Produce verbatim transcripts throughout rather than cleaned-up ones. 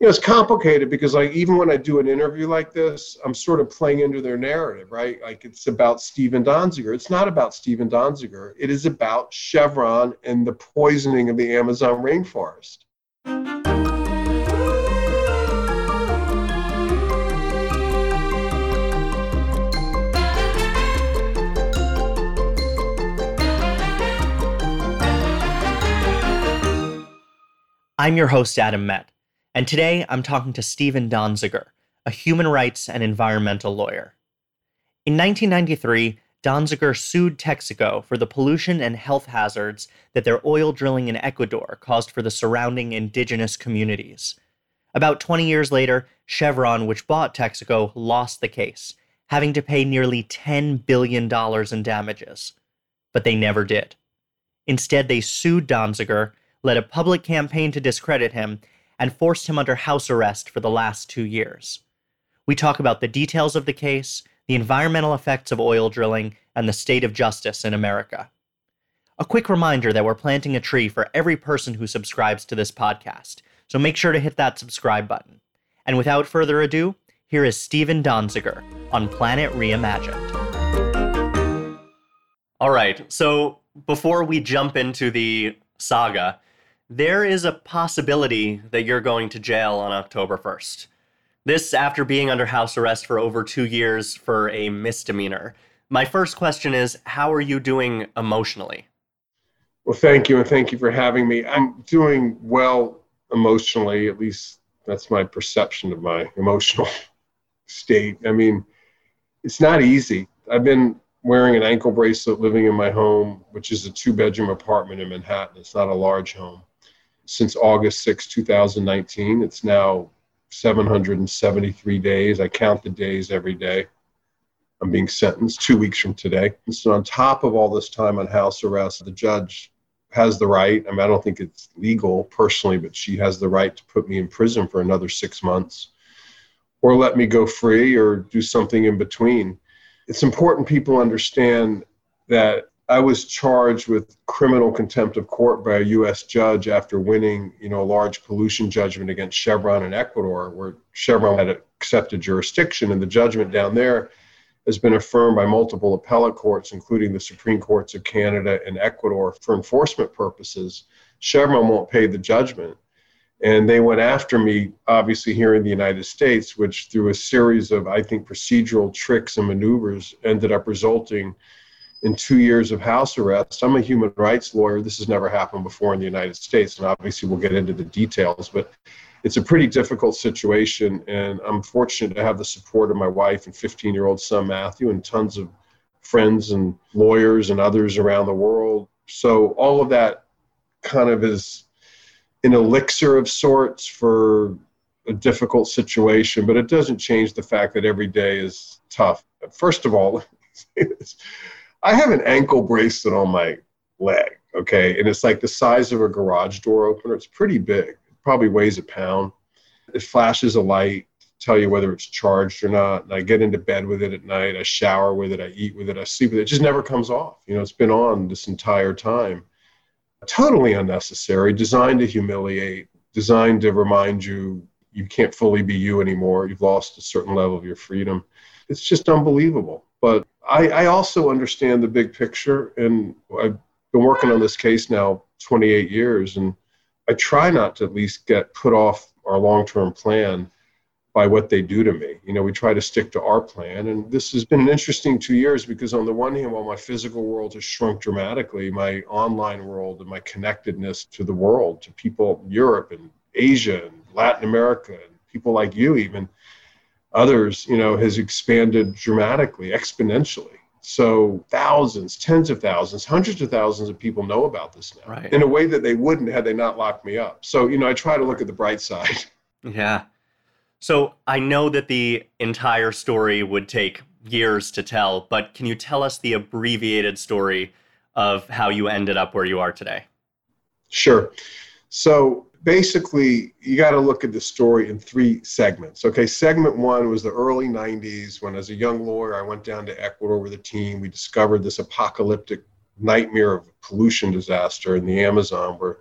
You know, it's complicated because like even when I do an interview like this, I'm sort of playing into their narrative, right? Like it's about Steven Donziger. It's not about Steven Donziger. It is about Chevron and the poisoning of the Amazon rainforest. I'm your host, Adam Met, and today I'm talking to Steven Donziger, a human rights and environmental lawyer. In nineteen ninety-three, Donziger sued Texaco for the pollution and health hazards that their oil drilling in Ecuador caused for the surrounding indigenous communities. About twenty years later, Chevron, which bought Texaco, lost the case, having to pay nearly ten billion dollars in damages. But they never did. Instead, they sued Donziger, led a public campaign to discredit him, and forced him under house arrest for the last two years. We talk about the details of the case, the environmental effects of oil drilling, and the state of justice in America. A quick reminder that we're planting a tree for every person who subscribes to this podcast, so make sure to hit that subscribe button. And without further ado, here is Steven Donziger on Planet Reimagined. All right, so before we jump into the saga, there is a possibility that you're going to jail on October first. This after being under house arrest for over two years for a misdemeanor. My first question is, how are you doing emotionally? Well, thank you, and thank you for having me. I'm doing well emotionally, at least that's my perception of my emotional state. I mean, it's not easy. I've been wearing an ankle bracelet, living in my home, which is a two-bedroom apartment in Manhattan. It's not a large home. Since August sixth, twenty nineteen. It's now seven hundred seventy-three days. I count the days every day. I'm being sentenced two weeks from today. And so on top of all this time on house arrest, the judge has the right, I mean, I don't think it's legal personally, but she has the right to put me in prison for another six months or let me go free or do something in between. It's important people understand that I was charged with criminal contempt of court by a U S judge after winning, you know, a large pollution judgment against Chevron in Ecuador, where Chevron had accepted jurisdiction, and the judgment down there has been affirmed by multiple appellate courts, including the Supreme Courts of Canada and Ecuador, for enforcement purposes. Chevron won't pay the judgment. And they went after me, obviously, here in the United States, which through a series of, I think, procedural tricks and maneuvers ended up resulting in two years of house arrest. I'm a human rights lawyer. This has never happened before in the United States, and obviously we'll get into the details, but it's a pretty difficult situation, and I'm fortunate to have the support of my wife and fifteen-year-old son, Matthew, and tons of friends and lawyers and others around the world. So all of that kind of is an elixir of sorts for a difficult situation, but it doesn't change the fact that every day is tough. First of all, I have an ankle bracelet on my leg, okay? And it's like the size of a garage door opener. It's pretty big. It probably weighs a pound. It flashes a light to tell you whether it's charged or not. And I get into bed with it at night. I shower with it. I eat with it. I sleep with it. It just never comes off. You know, it's been on this entire time. Totally unnecessary, designed to humiliate, designed to remind you you can't fully be you anymore. You've lost a certain level of your freedom. It's just unbelievable. But I, I also understand the big picture, and I've been working on this case now twenty-eight years, and I try not to at least get put off our long-term plan by what they do to me. You know, we try to stick to our plan, and this has been an interesting two years because on the one hand, while my physical world has shrunk dramatically, my online world and my connectedness to the world, to people in Europe and Asia and Latin America, and people like you even, others, you know, has expanded dramatically, exponentially. So thousands, tens of thousands, hundreds of thousands of people know about this now, right, in a way that they wouldn't had they not locked me up. So, you know, I try to look at the bright side. Yeah. So I know that the entire story would take years to tell, but can you tell us the abbreviated story of how you ended up where you are today? Sure. So basically, you got to look at the story in three segments. Okay, segment one was the early nineties when, as a young lawyer, I went down to Ecuador with a team. We discovered this apocalyptic nightmare of pollution disaster in the Amazon where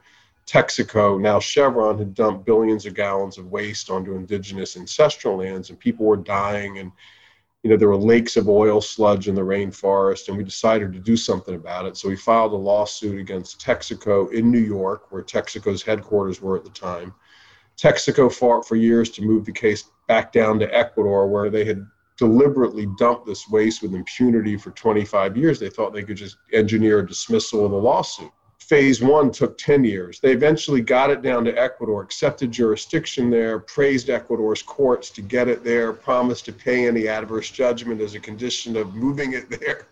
Texaco, now Chevron, had dumped billions of gallons of waste onto indigenous ancestral lands, and people were dying, and you know, there were lakes of oil sludge in the rainforest, and we decided to do something about it. So we filed a lawsuit against Texaco in New York, where Texaco's headquarters were at the time. Texaco fought for years to move the case back down to Ecuador, where they had deliberately dumped this waste with impunity for twenty-five years. They thought they could just engineer a dismissal of the lawsuit. Phase one took ten years. They eventually got it down to Ecuador, accepted jurisdiction there, praised Ecuador's courts to get it there, promised to pay any adverse judgment as a condition of moving it there.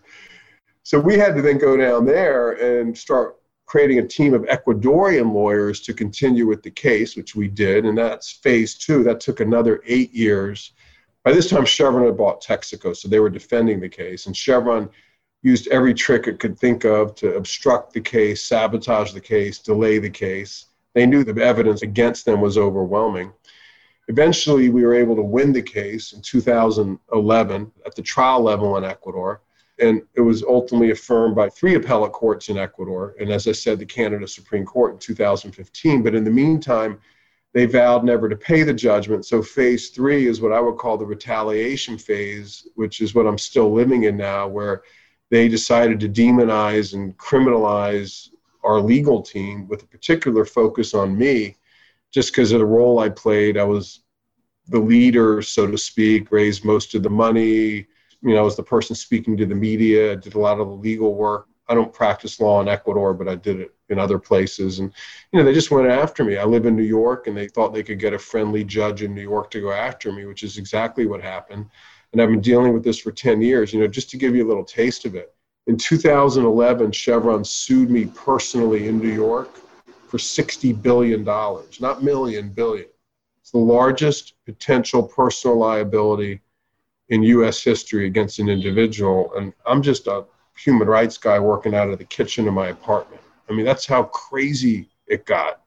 So we had to then go down there and start creating a team of Ecuadorian lawyers to continue with the case, which we did, and that's phase two. That took another eight years. By this time, Chevron had bought Texaco, so they were defending the case, and Chevron used every trick it could think of to obstruct the case, sabotage the case, delay the case. They knew the evidence against them was overwhelming. Eventually, we were able to win the case in two thousand eleven at the trial level in Ecuador, and it was ultimately affirmed by three appellate courts in Ecuador, and as I said, the Canada Supreme Court in two thousand fifteen. But in the meantime, they vowed never to pay the judgment. So phase three is what I would call the retaliation phase, which is what I'm still living in now, where they decided to demonize and criminalize our legal team with a particular focus on me, just because of the role I played. I was the leader, so to speak, raised most of the money. You know, I was the person speaking to the media, I did a lot of the legal work. I don't practice law in Ecuador, but I did it in other places. And, you know, they just went after me. I live in New York, and they thought they could get a friendly judge in New York to go after me, which is exactly what happened. And I've been dealing with this for ten years, you know, just to give you a little taste of it. In two thousand eleven, Chevron sued me personally in New York for sixty billion dollars, not million, billion. It's the largest potential personal liability in U S history against an individual. And I'm just a human rights guy working out of the kitchen of my apartment. I mean, that's how crazy it got.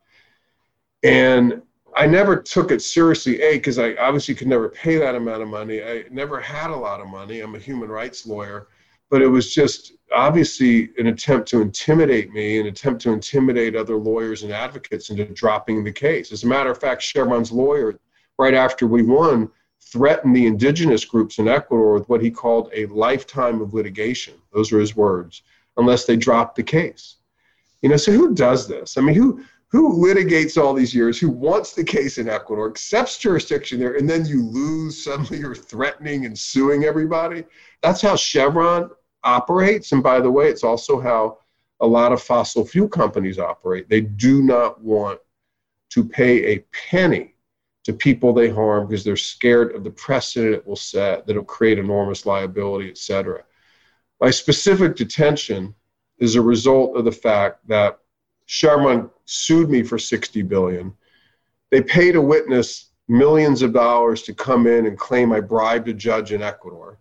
And I never took it seriously, A, because I obviously could never pay that amount of money. I never had a lot of money. I'm a human rights lawyer. But it was just obviously an attempt to intimidate me, an attempt to intimidate other lawyers and advocates into dropping the case. As a matter of fact, Chevron's lawyer, right after we won, threatened the indigenous groups in Ecuador with what he called a lifetime of litigation. Those were his words, unless they dropped the case. You know, so who does this? I mean, who who litigates all these years, who wants the case in Ecuador, accepts jurisdiction there, and then you lose, suddenly you're threatening and suing everybody? That's how Chevron operates. And by the way, it's also how a lot of fossil fuel companies operate. They do not want to pay a penny to people they harm because they're scared of the precedent it will set, that it'll create enormous liability, et cetera. My specific detention is a result of the fact that Chevron sued me for sixty billion dollars. They paid a witness millions of dollars to come in and claim I bribed a judge in Ecuador.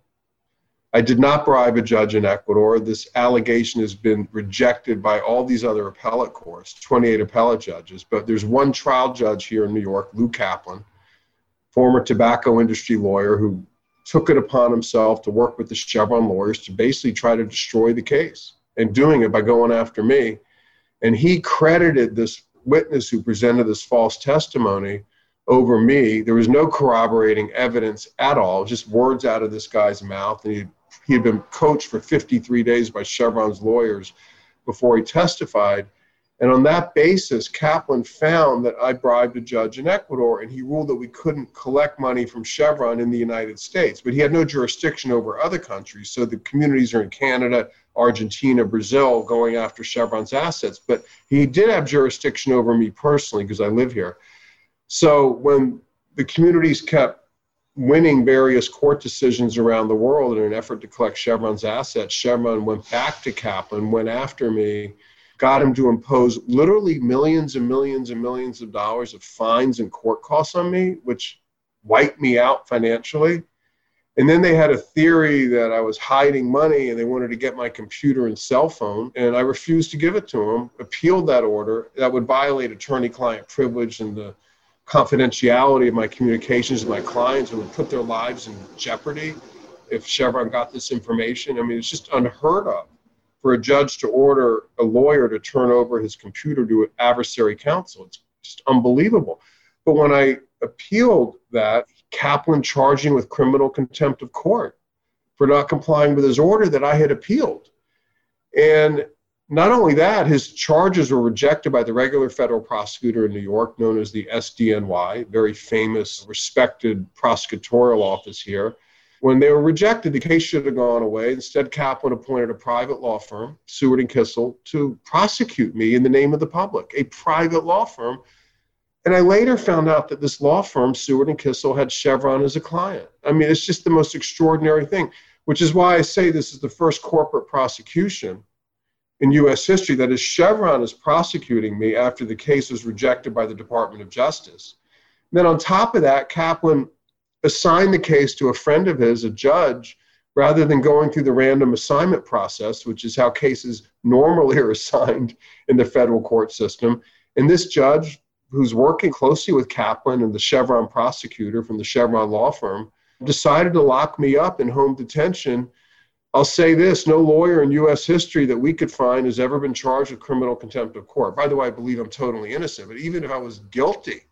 I did not bribe a judge in Ecuador. This allegation has been rejected by all these other appellate courts, twenty-eight appellate judges. But there's one trial judge here in New York, Lou Kaplan, former tobacco industry lawyer, who took it upon himself to work with the Chevron lawyers to basically try to destroy the case, and doing it by going after me. And he credited this witness who presented this false testimony over me. There was no corroborating evidence at all, just words out of this guy's mouth. And he he had been coached for fifty-three days by Chevron's lawyers before he testified. And on that basis, Kaplan found that I bribed a judge in Ecuador, and he ruled that we couldn't collect money from Chevron in the United States. But he had no jurisdiction over other countries. So the communities are in Canada, Argentina, Brazil, going after Chevron's assets. But he did have jurisdiction over me personally because I live here. So when the communities kept winning various court decisions around the world in an effort to collect Chevron's assets, Chevron went back to Kaplan, went after me, got him to impose literally millions and millions and millions of dollars of fines and court costs on me, which wiped me out financially. And then they had a theory that I was hiding money and they wanted to get my computer and cell phone, and I refused to give it to them, appealed that order. That would violate attorney-client privilege and the confidentiality of my communications with my clients, and would put their lives in jeopardy if Chevron got this information. I mean, it's just unheard of for a judge to order a lawyer to turn over his computer to an adversary counsel. It's just unbelievable. But when I appealed that, Kaplan charged me with criminal contempt of court for not complying with his order that I had appealed. And not only that, his charges were rejected by the regular federal prosecutor in New York, known as the S D N Y, very famous, respected prosecutorial office here. When they were rejected, the case should have gone away. Instead, Kaplan appointed a private law firm, Seward and Kissel, to prosecute me in the name of the public, a private law firm. And I later found out that this law firm, Seward and Kissel, had Chevron as a client. I mean, it's just the most extraordinary thing, which is why I say this is the first corporate prosecution in U S history that is Chevron is prosecuting me after the case was rejected by the Department of Justice. And then on top of that, Kaplan assigned the case to a friend of his, a judge, rather than going through the random assignment process, which is how cases normally are assigned in the federal court system. And this judge, who's working closely with Kaplan and the Chevron prosecutor from the Chevron law firm, decided to lock me up in home detention. I'll say this, no lawyer in U S history that we could find has ever been charged with criminal contempt of court. By the way, I believe I'm totally innocent, but even if I was guilty,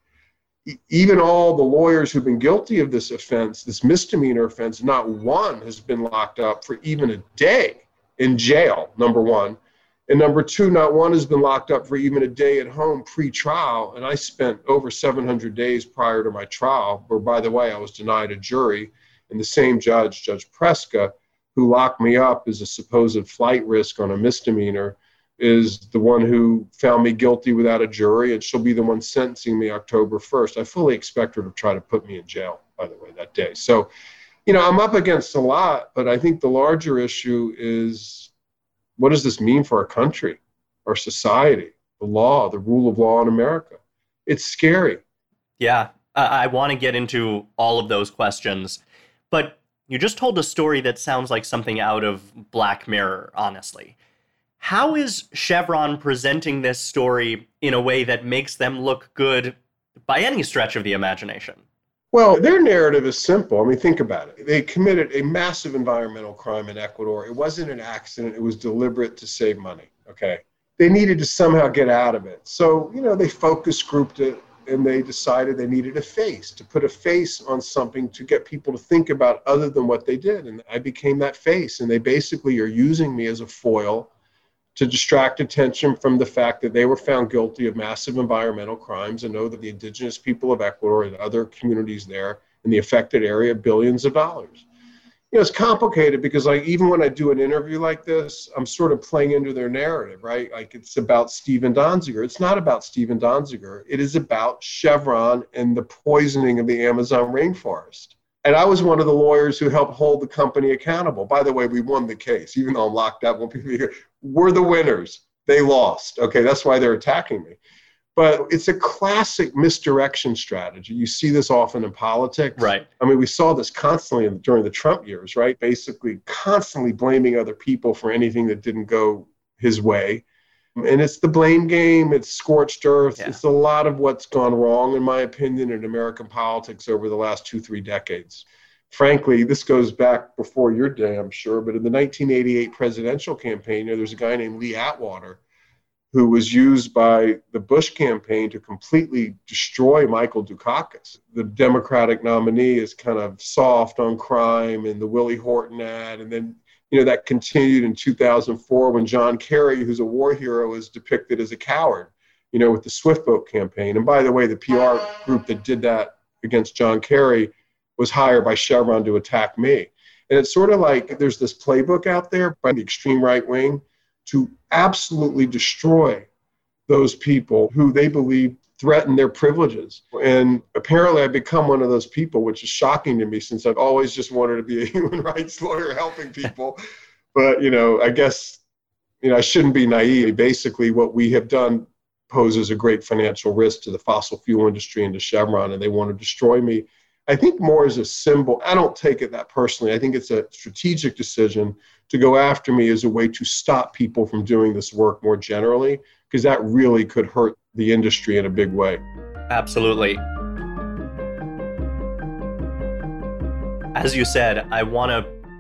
even all the lawyers who've been guilty of this offense, this misdemeanor offense, not one has been locked up for even a day in jail, number one. And number two, not one has been locked up for even a day at home pre-trial. And I spent over seven hundred days prior to my trial, where, by the way, I was denied a jury. And the same judge, Judge Preska, who locked me up as a supposed flight risk on a misdemeanor, is the one who found me guilty without a jury, and she'll be the one sentencing me October first. I fully expect her to try to put me in jail, by the way, that day. So, you know, I'm up against a lot, but I think the larger issue is, what does this mean for our country, our society, the law, the rule of law in America? It's scary. Yeah, I, I want to get into all of those questions, but you just told a story that sounds like something out of Black Mirror, honestly. How is Chevron presenting this story in a way that makes them look good by any stretch of the imagination? Well, their narrative is simple. I mean, think about it. They committed a massive environmental crime in Ecuador. It wasn't an accident. It was deliberate to save money, okay? They needed to somehow get out of it. So, you know, they focus grouped it, and they decided they needed a face, to put a face on something to get people to think about other than what they did. And I became that face, and they basically are using me as a foil to distract attention from the fact that they were found guilty of massive environmental crimes, and know that the indigenous people of Ecuador and other communities there in the affected area, billions of dollars. You know, it's complicated because, like, even when I do an interview like this, I'm sort of playing into their narrative, right? Like, it's about Steven Donziger. It's not about Steven Donziger. It is about Chevron and the poisoning of the Amazon rainforest. And I was one of the lawyers who helped hold the company accountable. By the way, we won the case, even though I'm locked up. When people hear, we're the winners, they lost. Okay, that's why they're attacking me. But it's a classic misdirection strategy. You see this often in politics. Right. I mean, we saw this constantly in, during the Trump years, right? Basically constantly blaming other people for anything that didn't go his way. And it's the blame game, it's scorched earth. Yeah. It's a lot of what's gone wrong, in my opinion, in American politics over the last two, three decades. Frankly, this goes back before your day, I'm sure, but in the nineteen eighty-eight presidential campaign, you know, there's a guy named Lee Atwater who was used by the Bush campaign to completely destroy Michael Dukakis. The Democratic nominee is kind of soft on crime, and the Willie Horton ad, and then you know, that continued in two thousand four when John Kerry, who's a war hero, is depicted as a coward, you know, with the Swift Boat campaign. And by the way, the P R group that did that against John Kerry was hired by Chevron to attack me. And it's sort of like there's this playbook out there by the extreme right wing to absolutely destroy those people who they believe threaten their privileges. And apparently I've become one of those people, which is shocking to me since I've always just wanted to be a human rights lawyer helping people. But, you know, I guess, you know, I shouldn't be naive. Basically, what we have done poses a great financial risk to the fossil fuel industry and to Chevron, and they want to destroy me. I think more as a symbol. I don't take it that personally. I think it's a strategic decision to go after me as a way to stop people from doing this work more generally, because that really could hurt the industry in a big way. Absolutely. As you said, I want to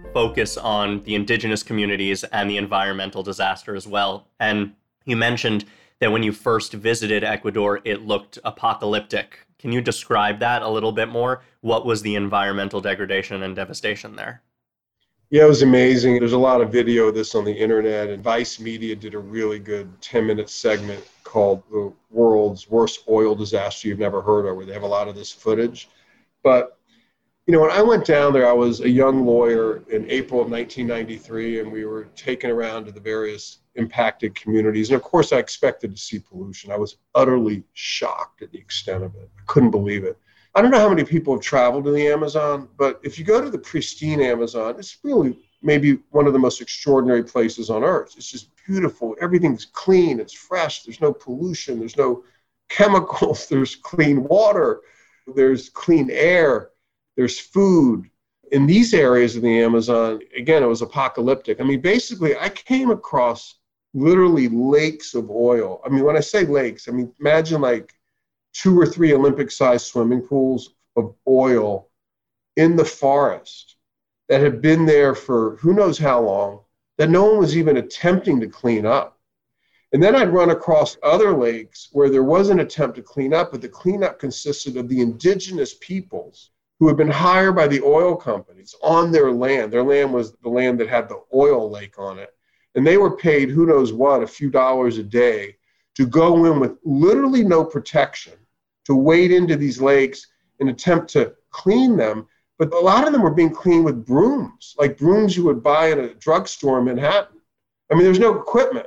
focus on the indigenous communities and the environmental disaster as well. And you mentioned that when you first visited Ecuador, it looked apocalyptic. Can you describe that a little bit more? What was the environmental degradation and devastation there? Yeah, it was amazing. There's a lot of video of this on the internet, and Vice Media did a really good ten-minute segment called The World's Worst Oil Disaster You've Never Heard of, where they have a lot of this footage. But, you know, when I went down there, I was a young lawyer in April of nineteen ninety-three, and we were taken around to the various impacted communities. And of course, I expected to see pollution. I was utterly shocked at the extent of it. I couldn't believe it. I don't know how many people have traveled to the Amazon, but if you go to the pristine Amazon, it's really maybe one of the most extraordinary places on earth. It's just beautiful. Everything's clean. It's fresh. There's no pollution. There's no chemicals. There's clean water. There's clean air. There's food. In these areas of the Amazon, again, it was apocalyptic. I mean, basically, I came across literally lakes of oil. I mean, when I say lakes, I mean, imagine like two or three Olympic-sized swimming pools of oil in the forest that had been there for who knows how long, that no one was even attempting to clean up. And then I'd run across other lakes where there was an attempt to clean up, but the cleanup consisted of the indigenous peoples who had been hired by the oil companies on their land. Their land was the land that had the oil lake on it. And they were paid who knows what, a few dollars a day, to go in with literally no protection, to wade into these lakes and attempt to clean them. But a lot of them were being cleaned with brooms, like brooms you would buy in a drugstore in Manhattan. I mean, there's no equipment.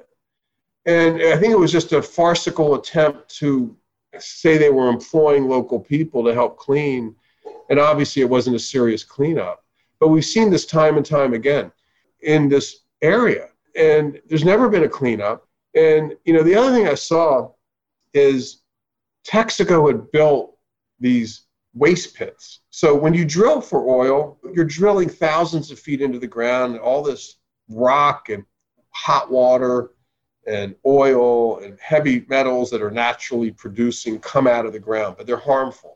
And I think it was just a farcical attempt to say they were employing local people to help clean. And obviously it wasn't a serious cleanup. But we've seen this time and time again in this area. And there's never been a cleanup. And, you know, the other thing I saw is Texaco had built these waste pits. So when you drill for oil, you're drilling thousands of feet into the ground, and all this rock and hot water and oil and heavy metals that are naturally producing come out of the ground, but they're harmful.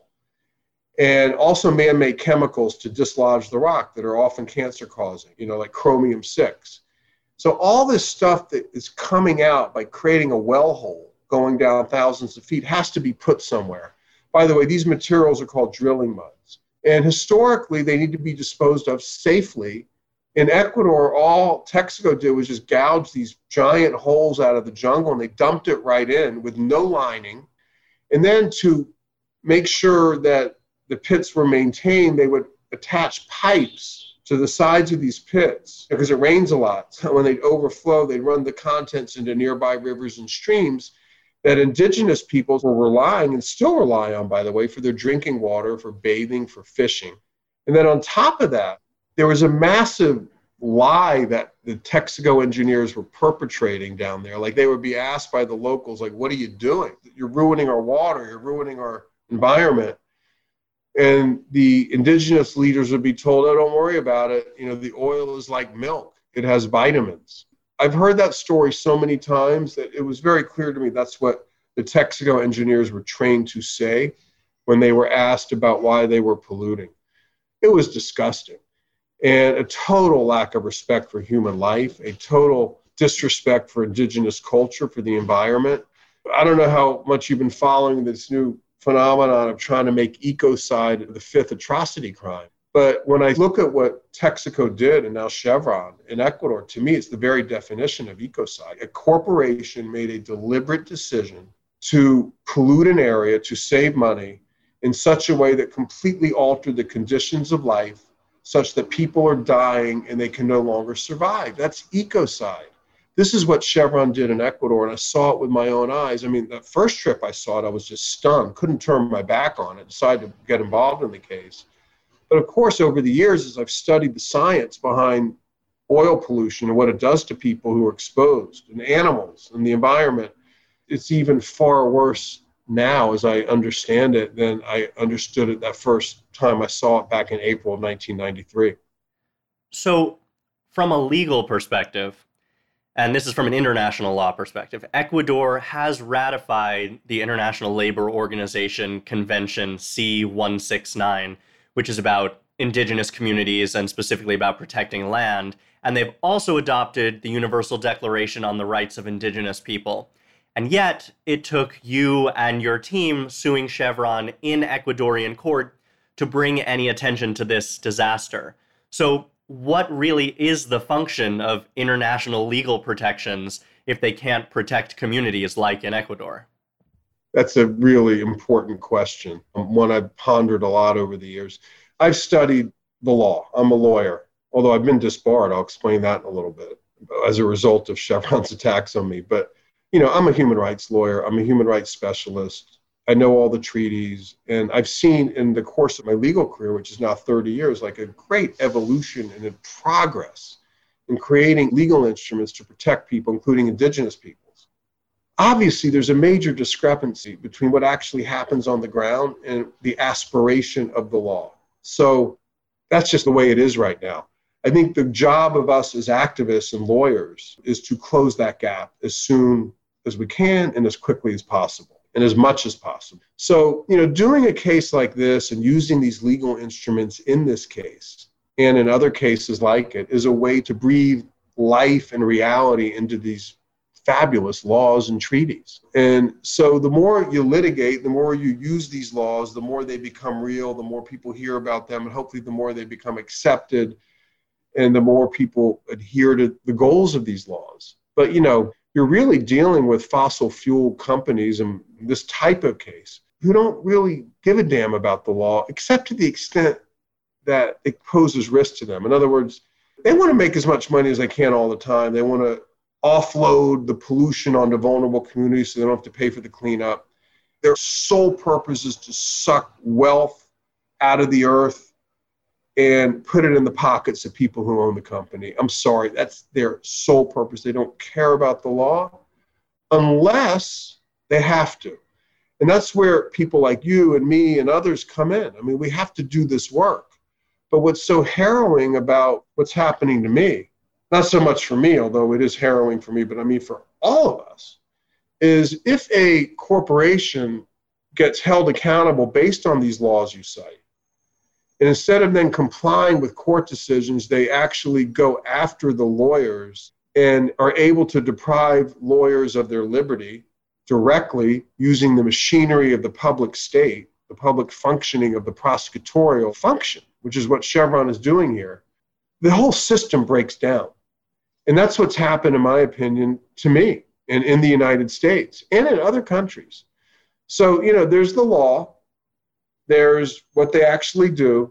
And also man-made chemicals to dislodge the rock that are often cancer-causing, you know, like chromium six. So all this stuff that is coming out by creating a well hole going down thousands of feet has to be put somewhere. By the way, these materials are called drilling muds. And historically, they need to be disposed of safely. In Ecuador, all Texaco did was just gouge these giant holes out of the jungle, and they dumped it right in with no lining. And then to make sure that the pits were maintained, they would attach pipes to the sides of these pits because it rains a lot. So when they'd overflow, they'd run the contents into nearby rivers and streams that indigenous peoples were relying and still rely on, by the way, for their drinking water, for bathing, for fishing. And then on top of that, there was a massive lie that the Texaco engineers were perpetrating down there. Like they would be asked by the locals, like, what are you doing? You're ruining our water, you're ruining our environment. And the indigenous leaders would be told, oh, don't worry about it. You know, the oil is like milk. It has vitamins. I've heard that story so many times that it was very clear to me that's what the Texaco engineers were trained to say when they were asked about why they were polluting. It was disgusting. And a total lack of respect for human life, a total disrespect for indigenous culture, for the environment. I don't know how much you've been following this new phenomenon of trying to make ecocide the fifth atrocity crime. But when I look at what Texaco did and now Chevron in Ecuador, to me, it's the very definition of ecocide. A corporation made a deliberate decision to pollute an area to save money in such a way that completely altered the conditions of life such that people are dying and they can no longer survive. That's ecocide. This is what Chevron did in Ecuador, and I saw it with my own eyes. I mean, the first trip I saw it, I was just stunned, couldn't turn my back on it, decided to get involved in the case. But of course, over the years, as I've studied the science behind oil pollution and what it does to people who are exposed, and animals, and the environment, it's even far worse now, as I understand it, than I understood it that first time I saw it back in April of nineteen ninety-three. So, from a legal perspective, and this is from an international law perspective, Ecuador has ratified the International Labor Organization Convention C one sixty-nine, which is about indigenous communities and specifically about protecting land. And they've also adopted the Universal Declaration on the Rights of Indigenous People. And yet, it took you and your team suing Chevron in Ecuadorian court to bring any attention to this disaster. So what really is the function of international legal protections if they can't protect communities like in Ecuador? That's a really important question, one I've pondered a lot over the years. I've studied the law. I'm a lawyer, although I've been disbarred. I'll explain that in a little bit as a result of Chevron's attacks on me. But, you know, I'm a human rights lawyer. I'm a human rights specialist. I know all the treaties. And I've seen in the course of my legal career, which is now thirty years, like a great evolution and a progress in creating legal instruments to protect people, including indigenous peoples. Obviously, there's a major discrepancy between what actually happens on the ground and the aspiration of the law. So that's just the way it is right now. I think the job of us as activists and lawyers is to close that gap as soon as we can and as quickly as possible and as much as possible. So, you know, doing a case like this and using these legal instruments in this case and in other cases like it is a way to breathe life and reality into these fabulous laws and treaties. And so the more you litigate, the more you use these laws, the more they become real, the more people hear about them, and hopefully the more they become accepted and the more people adhere to the goals of these laws. But, you know, you're really dealing with fossil fuel companies in this type of case who don't really give a damn about the law, except to the extent that it poses risk to them. In other words, they want to make as much money as they can all the time. They want to offload the pollution onto vulnerable communities so they don't have to pay for the cleanup. Their sole purpose is to suck wealth out of the earth and put it in the pockets of people who own the company. I'm sorry, that's their sole purpose. They don't care about the law unless they have to. And that's where people like you and me and others come in. I mean, we have to do this work. But what's so harrowing about what's happening to me, not so much for me, although it is harrowing for me, but I mean for all of us, is if a corporation gets held accountable based on these laws you cite, and instead of then complying with court decisions, they actually go after the lawyers and are able to deprive lawyers of their liberty directly using the machinery of the public state, the public functioning of the prosecutorial function, which is what Chevron is doing here, the whole system breaks down. And that's what's happened, in my opinion, to me and in the United States and in other countries. So, you know, there's the law, there's what they actually do,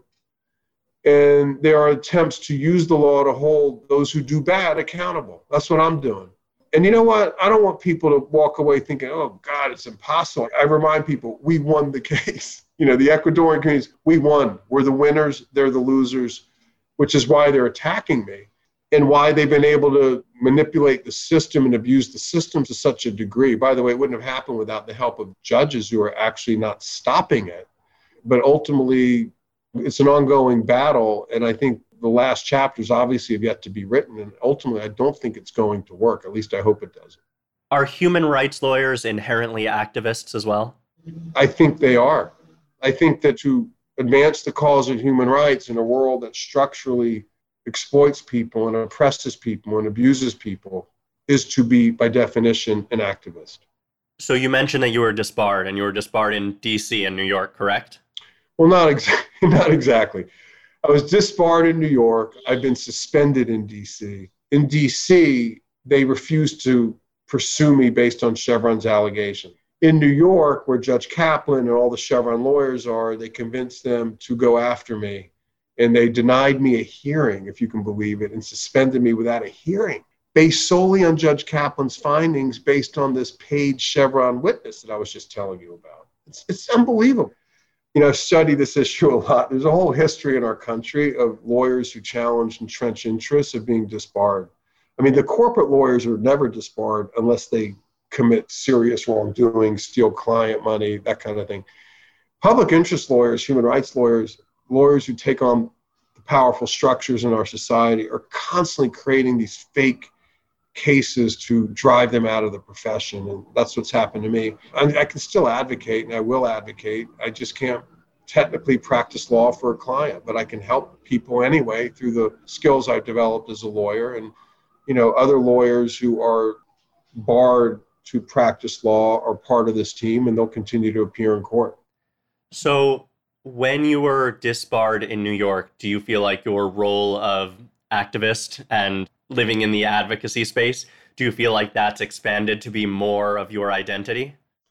and there are attempts to use the law to hold those who do bad accountable. That's what I'm doing. And you know what? I don't want people to walk away thinking, oh, God, it's impossible. I remind people, we won the case. You know, the Ecuadorian communities, we won. We're the winners, they're the losers, which is why they're attacking me and why they've been able to manipulate the system and abuse the system to such a degree. By the way, it wouldn't have happened without the help of judges who are actually not stopping it. But ultimately, it's an ongoing battle, and I think the last chapters obviously have yet to be written, and ultimately I don't think it's going to work. At least I hope it doesn't. Are human rights lawyers inherently activists as well? I think they are. I think that to advance the cause of human rights in a world that structurally exploits people and oppresses people and abuses people is to be, by definition, an activist. So you mentioned that you were disbarred, and you were disbarred in D C and New York, correct? Well, not, ex- not exactly. I was disbarred in New York. I've been suspended in D C. In D C, they refused to pursue me based on Chevron's allegation. In New York, where Judge Kaplan and all the Chevron lawyers are, they convinced them to go after me. And they denied me a hearing, if you can believe it, and suspended me without a hearing, based solely on Judge Kaplan's findings based on this paid Chevron witness that I was just telling you about. It's, it's unbelievable. You know, I've studied this issue a lot. There's a whole history in our country of lawyers who challenge entrenched interests of being disbarred. I mean, the corporate lawyers are never disbarred unless they commit serious wrongdoing, steal client money, that kind of thing. Public interest lawyers, human rights lawyers, lawyers who take on the powerful structures in our society are constantly creating these fake cases to drive them out of the profession. And that's what's happened to me. I, I can still advocate, and I will advocate. I just can't technically practice law for a client, but I can help people anyway through the skills I've developed as a lawyer. And, you know, other lawyers who are barred to practice law are part of this team, and they'll continue to appear in court. So when you were disbarred in New York, do you feel like your role of activist and living in the advocacy space, do you feel like that's expanded to be more of your identity?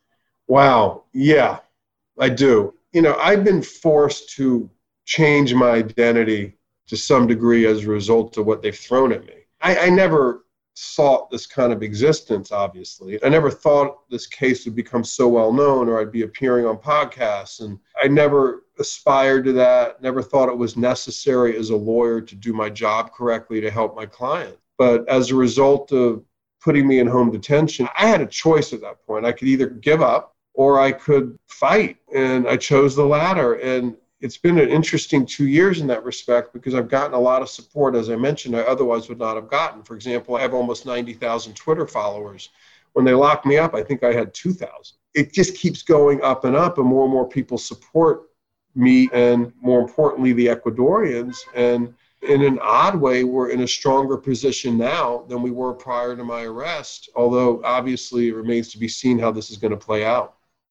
Wow. Yeah, I do. You know, I've been forced to change my identity to some degree as a result of what they've thrown at me. I, I never sought this kind of existence, obviously. I never thought this case would become so well known or I'd be appearing on podcasts. And I never aspired to that, never thought it was necessary as a lawyer to do my job correctly to help my client. But as a result of putting me in home detention, I had a choice at that point. I could either give up or I could fight. And I chose the latter. And it's been an interesting two years in that respect because I've gotten a lot of support, as I mentioned, I otherwise would not have gotten. For example, I have almost ninety thousand Twitter followers. When they locked me up, I think I had two thousand. It just keeps going up and up, and more and more people support me and, more importantly, the Ecuadorians. And in an odd way, we're in a stronger position now than we were prior to my arrest, although obviously it remains to be seen how this is going to play out.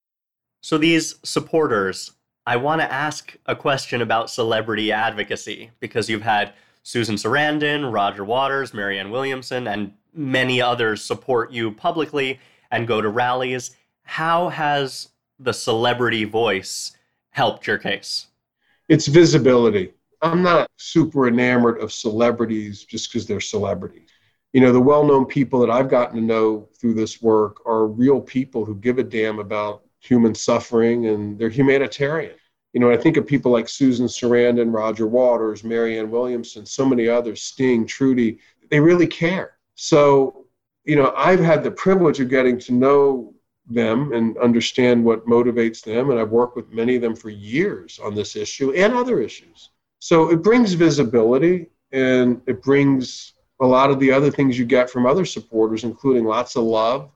So these supporters, I want to ask a question about celebrity advocacy, because you've had Susan Sarandon, Roger Waters, Marianne Williamson, and many others support you publicly and go to rallies. How has the celebrity voice helped your case? It's visibility. I'm not super enamored of celebrities just because they're celebrities. You know, the well-known people that I've gotten to know through this work are real people who give a damn about human suffering, and they're humanitarian. You know, I think of people like Susan Sarandon, Roger Waters, Marianne Williamson, so many others, Sting, Trudy, they really care. So, you know, I've had the privilege of getting to know them and understand what motivates them, and I've worked with many of them for years on this issue and other issues. So it brings visibility, and it brings a lot of the other things you get from other supporters, including lots of love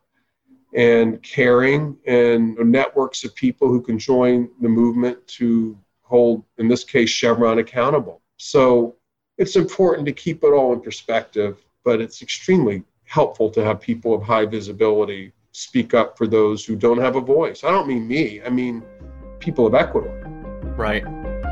and caring and networks of people who can join the movement to hold, in this case, Chevron accountable. So it's important to keep it all in perspective, but it's extremely helpful to have people of high visibility speak up for those who don't have a voice. I don't mean me, I mean people of Ecuador. Right.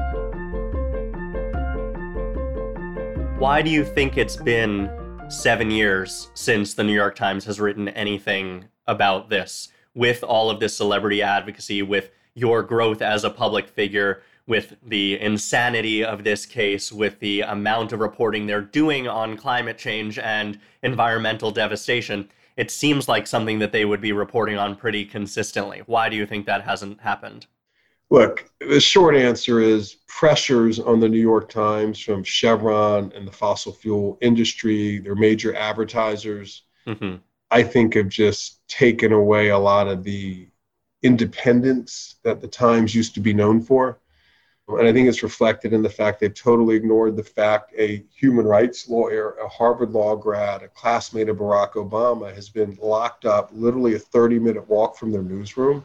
Why do you think it's been seven years since the New York Times has written anything about this, with all of this celebrity advocacy, with your growth as a public figure, with the insanity of this case, with the amount of reporting they're doing on climate change and environmental devastation? It seems like something that they would be reporting on pretty consistently. Why do you think that hasn't happened? Look, the short answer is pressures on the New York Times from Chevron and the fossil fuel industry, their major advertisers, mm-hmm. I think have just taken away a lot of the independence that the Times used to be known for. And I think it's reflected in the fact they've totally ignored the fact a human rights lawyer, a Harvard law grad, a classmate of Barack Obama has been locked up literally a thirty minute walk from their newsroom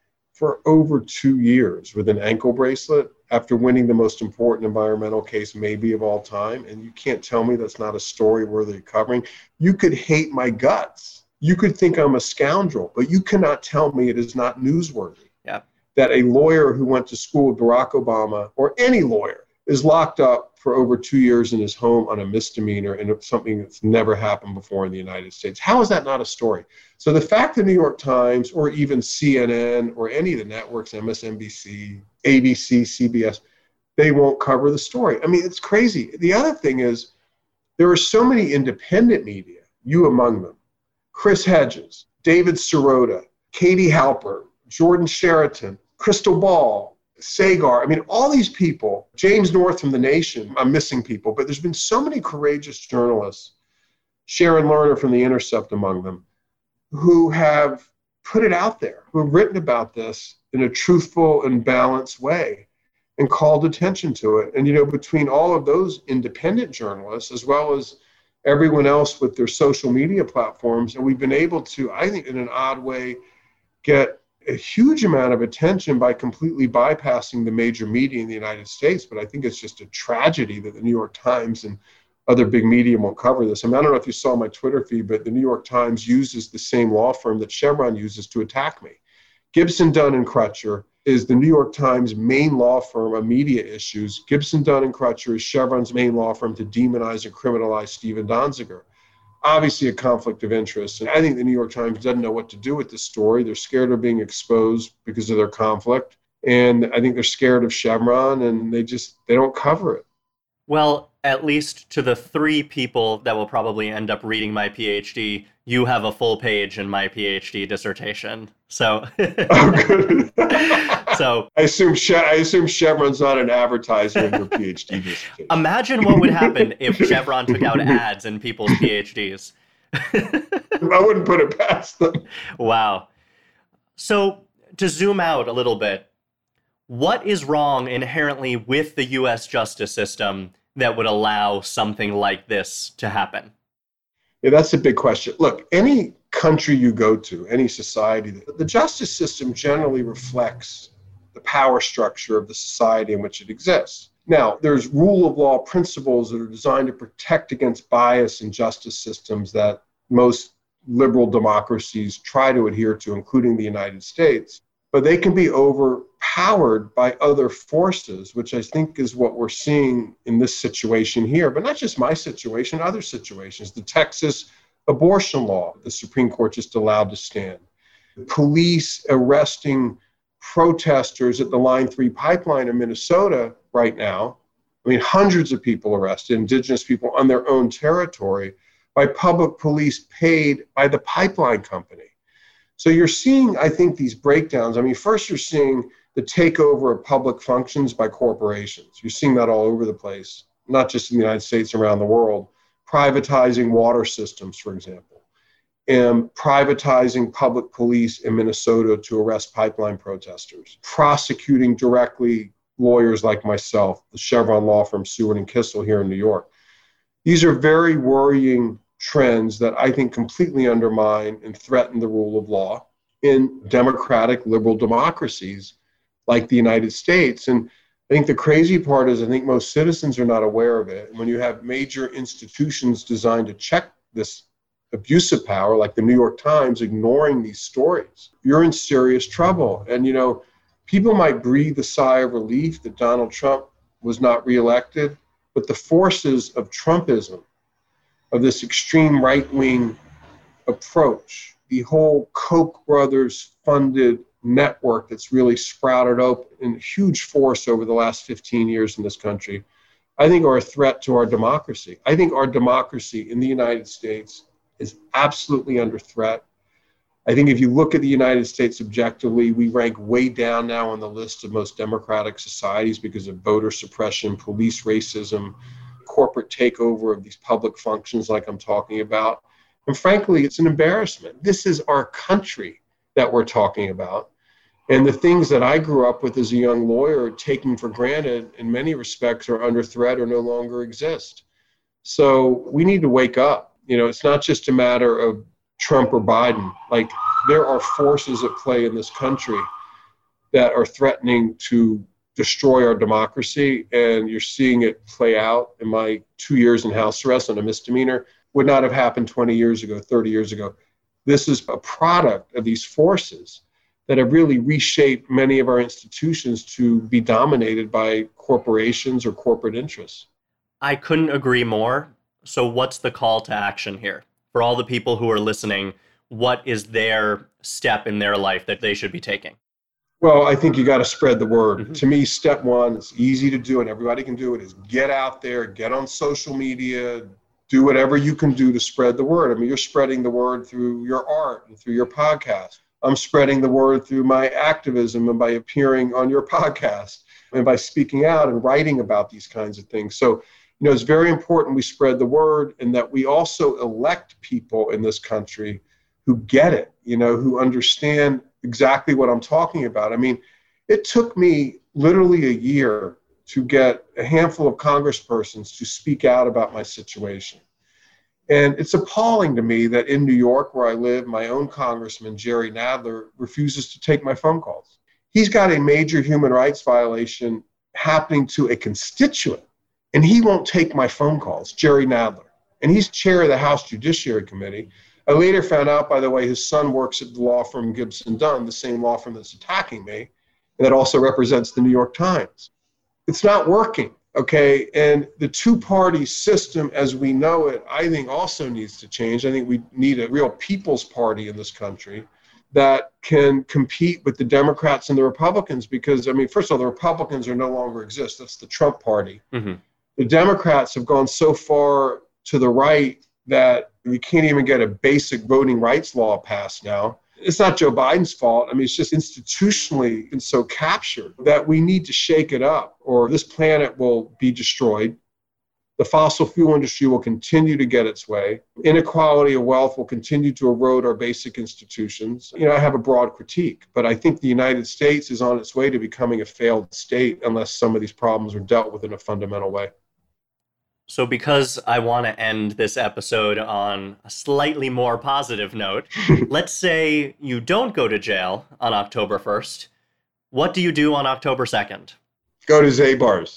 for over two years with an ankle bracelet after winning the most important environmental case maybe of all time. And you can't tell me that's not a story worthy of covering. You could hate my guts. You could think I'm a scoundrel, but you cannot tell me it is not newsworthy. Yeah. That a lawyer who went to school with Barack Obama, or any lawyer, is locked up for over two years in his home on a misdemeanor, and it's something that's never happened before in the United States. How is that not a story? So the fact the New York Times, or even C N N, or any of the networks, M S N B C, A B C, C B S, they won't cover the story. I mean, it's crazy. The other thing is, there are so many independent media, you among them, Chris Hedges, David Sirota, Katie Halper, Jordan Sheraton, Crystal Ball, Sagar. I mean, all these people, James North from The Nation, I'm missing people, but there's been so many courageous journalists, Sharon Lerner from The Intercept among them, who have put it out there, who have written about this in a truthful and balanced way and called attention to it. And, you know, between all of those independent journalists, as well as everyone else with their social media platforms, and we've been able to, I think in an odd way, get a huge amount of attention by completely bypassing the major media in the United States. But I think it's just a tragedy that the New York Times and other big media won't cover this. I mean, I don't know if you saw my Twitter feed, but the New York Times uses the same law firm that Chevron uses to attack me. Gibson, Dunn and Crutcher is the New York Times main law firm on media issues. Gibson, Dunn and Crutcher is Chevron's main law firm to demonize and criminalize Steven Donziger. Obviously a conflict of interest. And I think the New York Times doesn't know what to do with this story. They're scared of being exposed because of their conflict. And I think they're scared of Chevron, and they just, they don't cover it. Well, at least to the three people that will probably end up reading my PhD, you have a full page in my PhD dissertation. So, oh, good. so I assume che- I assume Chevron's not an advertiser in your PhD dissertation. Imagine what would happen if Chevron took out ads in people's PhDs. I wouldn't put it past them. Wow. So to zoom out a little bit, what is wrong inherently with the U S justice system that would allow something like this to happen? Yeah, that's a big question. Look, any country you go to, any society, the justice system generally reflects the power structure of the society in which it exists. Now, there's rule of law principles that are designed to protect against bias in justice systems that most liberal democracies try to adhere to, including the United States. But they can be overpowered by other forces, which I think is what we're seeing in this situation here, but not just my situation, other situations. The Texas abortion law, the Supreme Court just allowed to stand. Police arresting protesters at the Line three pipeline in Minnesota right now. I mean, hundreds of people arrested, indigenous people on their own territory, by public police paid by the pipeline company. So you're seeing, I think, these breakdowns. I mean, first you're seeing the takeover of public functions by corporations. You're seeing that all over the place, not just in the United States, around the world. Privatizing water systems, for example, and privatizing public police in Minnesota to arrest pipeline protesters, prosecuting directly lawyers like myself, the Chevron law firm Seward and Kissel here in New York. These are very worrying trends that I think completely undermine and threaten the rule of law in democratic liberal democracies like the United States. And I think the crazy part is I think most citizens are not aware of it. And when you have major institutions designed to check this abuse of power, like the New York Times, ignoring these stories, you're in serious trouble. And, you know, people might breathe a sigh of relief that Donald Trump was not reelected, but the forces of Trumpism, of this extreme right-wing approach, the whole Koch brothers funded network that's really sprouted up in huge force over the last fifteen years in this country, I think are a threat to our democracy. I think our democracy in the United States is absolutely under threat. I think if you look at the United States objectively, we rank way down now on the list of most democratic societies because of voter suppression, police racism, corporate takeover of these public functions like I'm talking about. And frankly, it's an embarrassment. This is our country that we're talking about. And the things that I grew up with as a young lawyer, taking for granted in many respects, are under threat or no longer exist. So we need to wake up. You know, it's not just a matter of Trump or Biden. Like, there are forces at play in this country that are threatening to destroy our democracy, and you're seeing it play out. In my two years in house arrest on a misdemeanor, would not have happened twenty years ago, thirty years ago. This is a product of these forces that have really reshaped many of our institutions to be dominated by corporations or corporate interests. I couldn't agree more. So what's the call to action here? For all the people who are listening, what is their step in their life that they should be taking? Well, I think you got to spread the word. Mm-hmm. To me, step one, it's easy to do and everybody can do it, is get out there, get on social media, do whatever you can do to spread the word. I mean, you're spreading the word through your art and through your podcast. I'm spreading the word through my activism and by appearing on your podcast and by speaking out and writing about these kinds of things. So, you know, it's very important we spread the word and that we also elect people in this country who get it, you know, who understand exactly what I'm talking about. I mean, it took me literally a year to get a handful of congresspersons to speak out about my situation. And it's appalling to me that in New York, where I live, my own congressman, Jerry Nadler, refuses to take my phone calls. He's got a major human rights violation happening to a constituent, and he won't take my phone calls, Jerry Nadler. And he's chair of the House Judiciary Committee. I later found out, by the way, his son works at the law firm Gibson Dunn, the same law firm that's attacking me, and that also represents the New York Times. It's not working. Okay, and the two-party system as we know it, I think also needs to change. I think we need a real people's party in this country that can compete with the Democrats and the Republicans because, I mean, first of all, the Republicans are no longer exist. That's the Trump party. Mm-hmm. The Democrats have gone so far to the right that you can't even get a basic voting rights law passed now. It's not Joe Biden's fault. I mean, it's just institutionally been so captured that we need to shake it up or this planet will be destroyed. The fossil fuel industry will continue to get its way. Inequality of wealth will continue to erode our basic institutions. You know, I have a broad critique, but I think the United States is on its way to becoming a failed state unless some of these problems are dealt with in a fundamental way. So because I want to end this episode on a slightly more positive note, let's say you don't go to jail on October first. What do you do on October second? Go to Zabar's.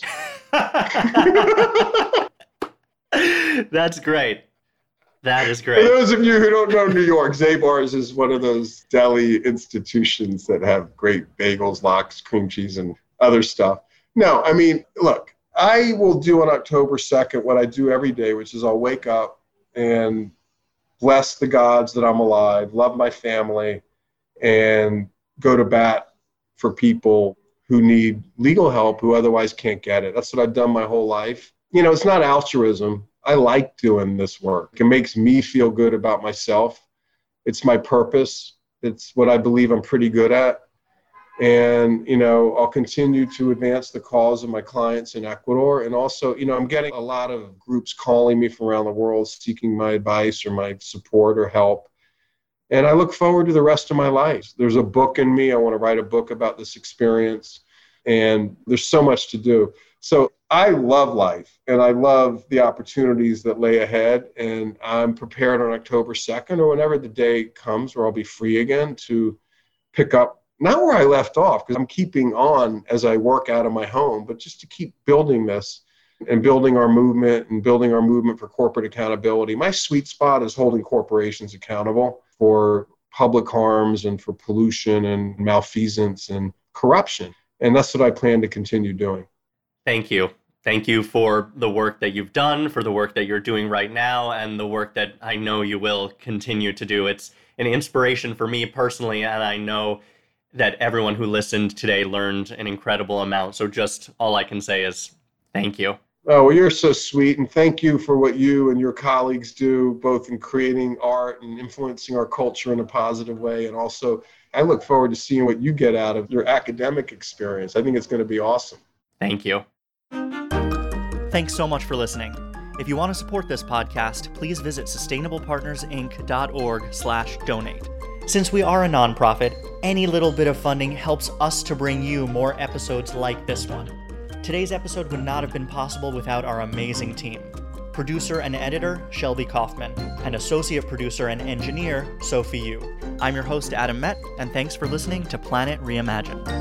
That's great. That is great. For those of you who don't know New York, Zabar's is one of those deli institutions that have great bagels, lox, cream cheese, and other stuff. No, I mean, look. I will do on October second what I do every day, which is I'll wake up and bless the gods that I'm alive, love my family, and go to bat for people who need legal help who otherwise can't get it. That's what I've done my whole life. You know, it's not altruism. I like doing this work. It makes me feel good about myself. It's my purpose. It's what I believe I'm pretty good at. And, you know, I'll continue to advance the cause of my clients in Ecuador. And also, you know, I'm getting a lot of groups calling me from around the world seeking my advice or my support or help. And I look forward to the rest of my life. There's a book in me. I want to write a book about this experience. And there's so much to do. So I love life and I love the opportunities that lay ahead. And I'm prepared on October second or whenever the day comes where I'll be free again to pick up not where I left off, because I'm keeping on as I work out of my home, but just to keep building this and building our movement and building our movement for corporate accountability. My sweet spot is holding corporations accountable for public harms and for pollution and malfeasance and corruption. And that's what I plan to continue doing. Thank you. Thank you for the work that you've done, for the work that you're doing right now, and the work that I know you will continue to do. It's an inspiration for me personally, and I know that everyone who listened today learned an incredible amount. So just all I can say is thank you. Oh, well, you're so sweet. And thank you for what you and your colleagues do, both in creating art and influencing our culture in a positive way. And also, I look forward to seeing what you get out of your academic experience. I think it's going to be awesome. Thank you. Thanks so much for listening. If you want to support this podcast, please visit sustainablepartnersinc.org slash donate. Since we are a nonprofit, any little bit of funding helps us to bring you more episodes like this one. Today's episode would not have been possible without our amazing team. Producer and editor, Shelby Kaufman, and associate producer and engineer, Sophie Yu. I'm your host, Adam Met, and thanks for listening to Planet Reimagined.